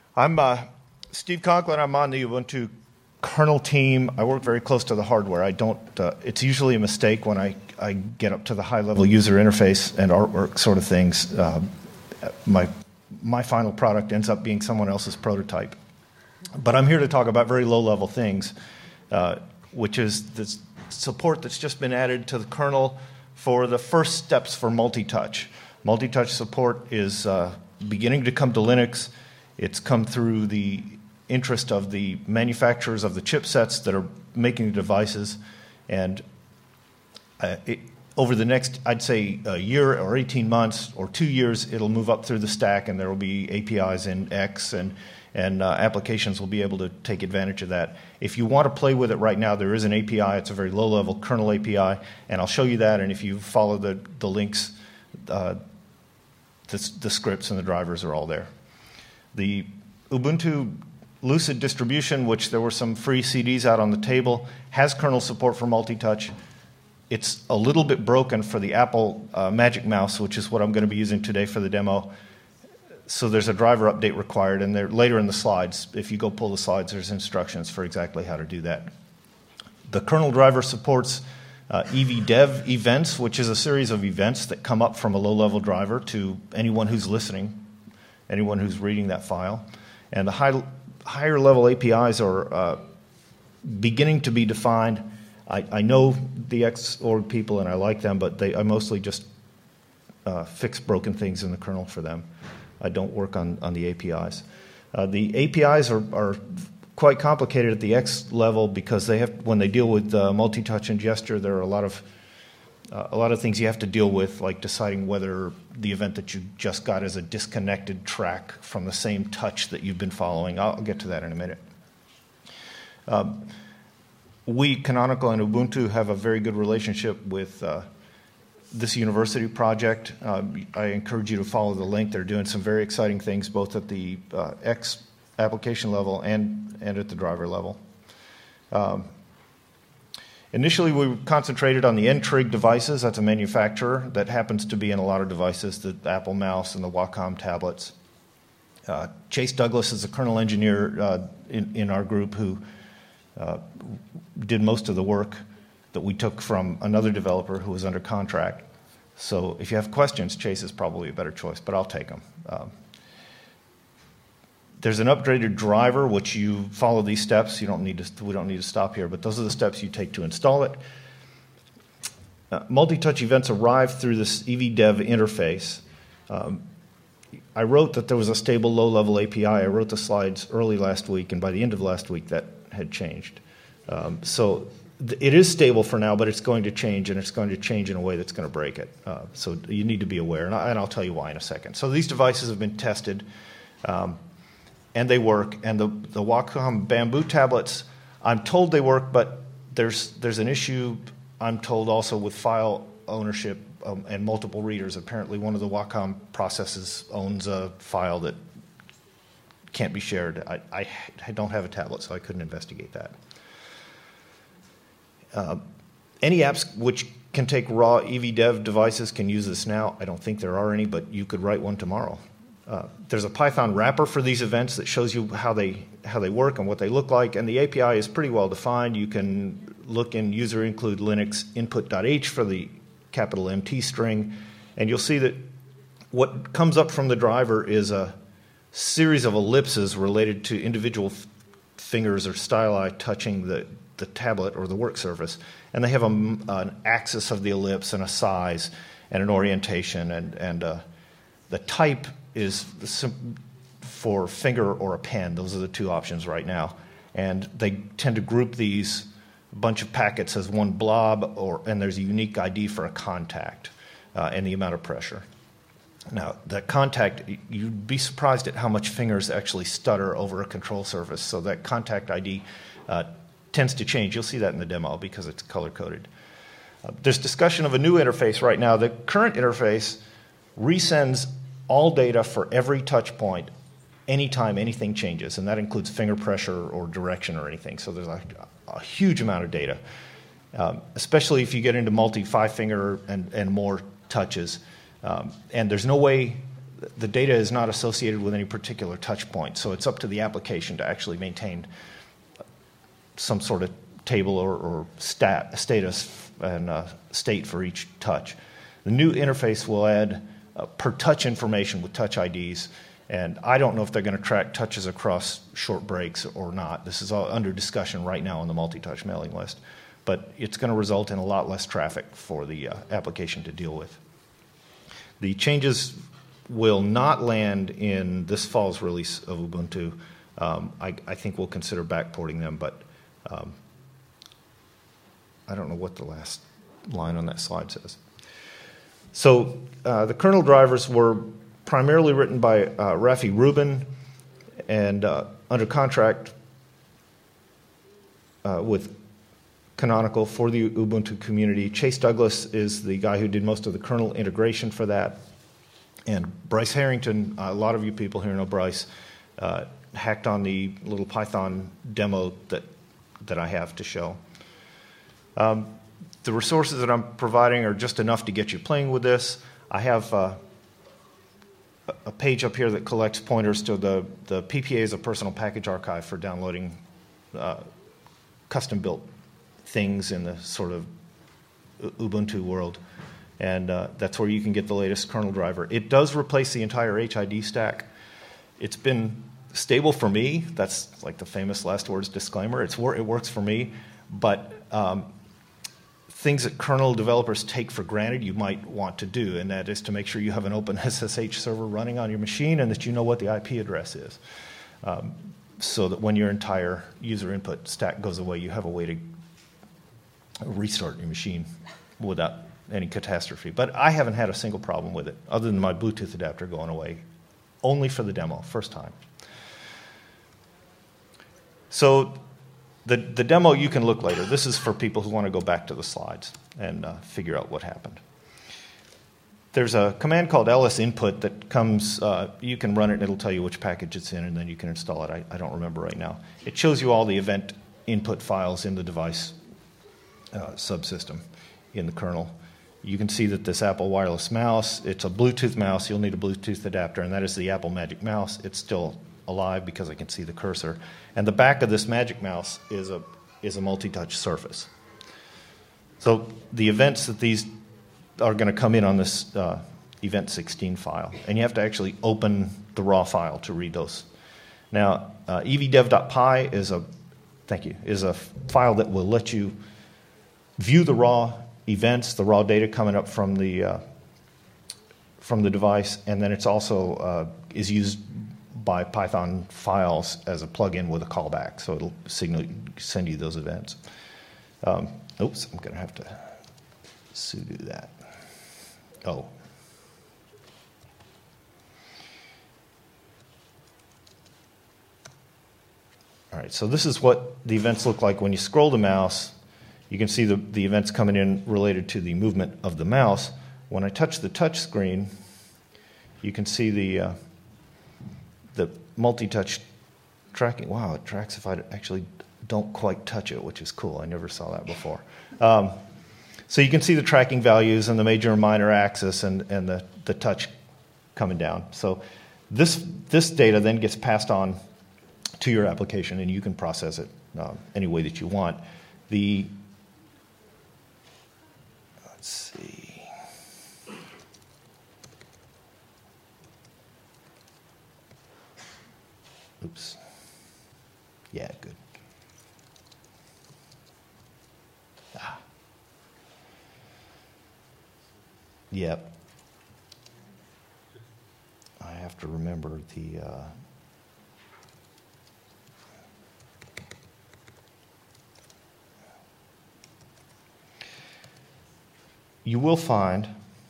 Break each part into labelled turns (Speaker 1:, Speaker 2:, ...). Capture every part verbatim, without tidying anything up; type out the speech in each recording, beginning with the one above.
Speaker 1: I'm uh, Steve Conklin. I'm on the Ubuntu kernel team. I work very close to the hardware. I don't. Uh, it's usually a mistake when I, I get up to the high-level user interface and artwork sort of things. Uh, my my final product ends up being someone else's prototype. But I'm here to talk about very low-level things, uh, which is the support that's just been added to the kernel for the first steps for multi-touch. Multi-touch support is uh, beginning to come to Linux. It's come through the interest of the manufacturers of the chipsets that are making the devices. And uh, it, over the next, I'd say, a year or eighteen months or two years, it'll move up through the stack, and there will be A P Is in X, and, and uh, applications will be able to take advantage of that. If you want to play with it right now, there is an A P I. It's a very low-level kernel A P I, and I'll show you that. And if you follow the, the links, uh, the, the scripts and the drivers are all there. The Ubuntu Lucid distribution, which there were some free C Ds out on the table, has kernel support for multi-touch. It's a little bit broken for the Apple uh, Magic Mouse, which is what I'm going to be using today for the demo. So there's a driver update required, and there, later in the slides, if you go pull the slides, there's instructions for exactly how to do that. The kernel driver supports uh, E V Dev events, which is a series of events that come up from a low-level driver to anyone who's listening, anyone who's reading that file. And the high, higher level A P Is are uh, beginning to be defined. I, I know the Xorg people and I like them, but they, I mostly just uh, fix broken things in the kernel for them. I don't work on, on the A P Is. Uh, the A P Is are, are quite complicated at the X level because they have, when they deal with uh, multi-touch and gesture, there are a lot of Uh, a lot of things you have to deal with, like deciding whether the event that you just got is a disconnected track from the same touch that you've been following. I'll, I'll get to that in a minute. Um, we, Canonical and Ubuntu, have a very good relationship with uh, this university project. Uh, I encourage you to follow the link. They're doing some very exciting things, both at the uh, X application level and, and at the driver level. Um, Initially, we concentrated on the N-Trig devices. That's a manufacturer that happens to be in a lot of devices, the Apple Mouse and the Wacom tablets. Uh, Chase Douglas is a kernel engineer uh, in, in our group who uh, did most of the work that we took from another developer who was under contract. So if you have questions, Chase is probably a better choice, but I'll take them. Um, There's an upgraded driver, which you follow these steps. You don't need to, we don't need to stop here, but those are the steps you take to install it. Uh, multi-touch events arrive through this E V Dev interface. Um, I wrote that there was a stable low-level A P I. I wrote the slides early last week, and by the end of last week, that had changed. Um, so th- it is stable for now, but it's going to change, and it's going to change in a way that's going to break it. Uh, so you need to be aware, and, I, and I'll tell you why in a second. So these devices have been tested. Um, And they work. And the, the Wacom Bamboo tablets, I'm told they work, but there's there's an issue, I'm told, also with file ownership um, and multiple readers. Apparently one of the Wacom processes owns a file that can't be shared. I, I, I don't have a tablet, so I couldn't investigate that. Uh, any apps which can take raw E V Dev devices can use this now. I don't think there are any, but you could write one tomorrow. Uh, there's a Python wrapper for these events that shows you how they how they work and what they look like, and the A P I is pretty well defined. You can look in user include Linux input.h for the capital M T string, and you'll see that what comes up from the driver is a series of ellipses related to individual f- fingers or styli touching the, the tablet or the work surface, and they have a, an axis of the ellipse and a size and an orientation, and, and uh, the type is for finger or a pen. Those are the two options right now. And they tend to group these bunch of packets as one blob, or and there's a unique I D for a contact uh, and the amount of pressure. Now, that contact, you'd be surprised at how much fingers actually stutter over a control surface. So that contact I D uh, tends to change. You'll see that in the demo because it's color-coded. Uh, there's discussion of a new interface right now. The current interface resends all data for every touch point anytime anything changes, and that includes finger pressure or direction or anything. So there's a, a huge amount of data, um, especially if you get into multi five finger and, and more touches. Um, and there's no way the data is not associated with any particular touch point. So it's up to the application to actually maintain some sort of table or, or stat, status and uh, state for each touch. The new interface will add uh, per touch information with touch I Ds. And I don't know if they're going to track touches across short breaks or not. This is all under discussion right now on the multi-touch mailing list. But it's going to result in a lot less traffic for the uh, application to deal with. The changes will not land in this fall's release of Ubuntu. Um, I, I think we'll consider backporting them, but um, I don't know what the last line on that slide says. So uh, the kernel drivers were primarily written by uh, Rafi Rubin and uh, under contract uh, with Canonical for the Ubuntu community. Chase Douglas is the guy who did most of the kernel integration for that. And Bryce Harrington, uh, a lot of you people here know Bryce, uh, hacked on the little Python demo that, that I have to show. Um, the resources that I'm providing are just enough to get you playing with this. I have uh, a page up here that collects pointers to the, the P P A as a personal package archive for downloading uh, custom-built things in the sort of Ubuntu world. And uh, that's where you can get the latest kernel driver. It does replace the entire H I D stack. It's been stable for me. That's like the famous last words disclaimer. It's wor- it works for me. But um, things that kernel developers take for granted you might want to do, and that is to make sure you have an open S S H server running on your machine and that you know what the I P address is. Um, so that when your entire user input stack goes away, you have a way to restart your machine without any catastrophe. But I haven't had a single problem with it, other than my Bluetooth adapter going away, only for the demo, first time. So the, the demo you can look later. This is for people who want to go back to the slides and uh, figure out what happened. There's a command called ls input that comes, uh, you can run it and it'll tell you which package it's in and then you can install it. I, I don't remember right now. It shows you all the event input files in the device uh, subsystem in the kernel. You can see that this Apple wireless mouse, it's a Bluetooth mouse. You'll need a Bluetooth adapter, and that is the Apple Magic Mouse. It's still alive because I can see the cursor. And the back of this Magic Mouse is a, is a multi-touch surface. So the events that these are going to come in on this uh, event sixteen file, and you have to actually open the raw file to read those. Now, uh, evdev.py is a, thank you, is a file that will let you view the raw events, the raw data coming up from the uh, from the device, and then it's also uh, is used by Python files as a plugin with a callback, so it'll signal send you those events. Um, oops, I'm going to have to sudo that. Oh. All right, so this is what the events look like when you scroll the mouse. You can see the, the events coming in related to the movement of the mouse. When I touch the touch screen, you can see the uh, the multi-touch tracking. Wow, it tracks if I actually don't quite touch it, which is cool. I never saw that before. Um, so you can see the tracking values and the major and minor axis and, and the, the touch coming down. So this, this data then gets passed on to your application, and you can process it um, any way that you want. The Let's see. Oops. Yeah, good. Ah. Yep. I have to remember the... Uh, you will find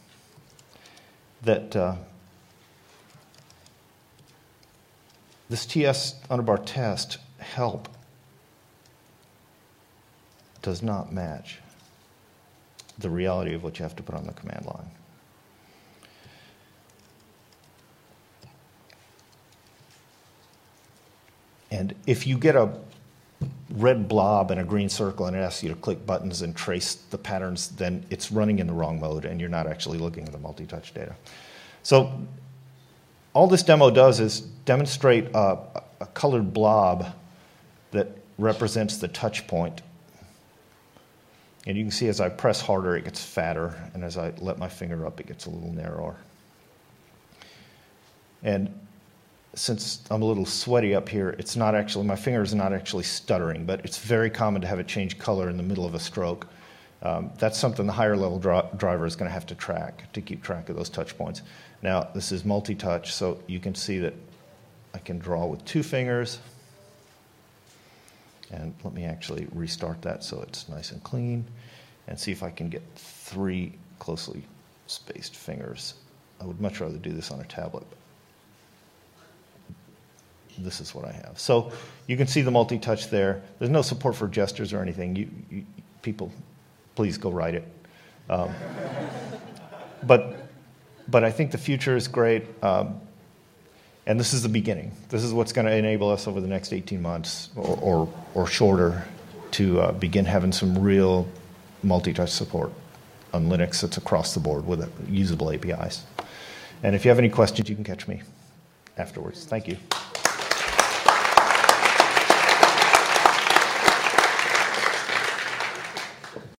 Speaker 1: that uh, this T S underbar test help does not match the reality of what you have to put on the command line. And if you get a red blob and a green circle and it asks you to click buttons and trace the patterns, then it's running in the wrong mode and you're not actually looking at the multi-touch data. So all this demo does is demonstrate a, a colored blob that represents the touch point. And you can see as I press harder, it gets fatter, and as I let my finger up, it gets a little narrower. And since I'm a little sweaty up here, it's not actually, my finger is not actually stuttering, but it's very common to have it change color in the middle of a stroke. Um, that's something the higher level dri driver is going to have to track, to keep track of those touch points. Now, this is multi-touch, so you can see that I can draw with two fingers. And let me actually restart that so it's nice and clean, and see if I can get three closely spaced fingers. I would much rather do this on a tablet. This is what I have. So you can see the multi-touch there. There's no support for gestures or anything. You, you people, please go write it. Um, but, but I think the future is great. Um, And this is the beginning. This is what's going to enable us over the next eighteen months or, or, or shorter to uh, begin having some real multi-touch support on Linux that's across the board with usable A P Is. And if you have any questions, you can catch me afterwards. Thank you.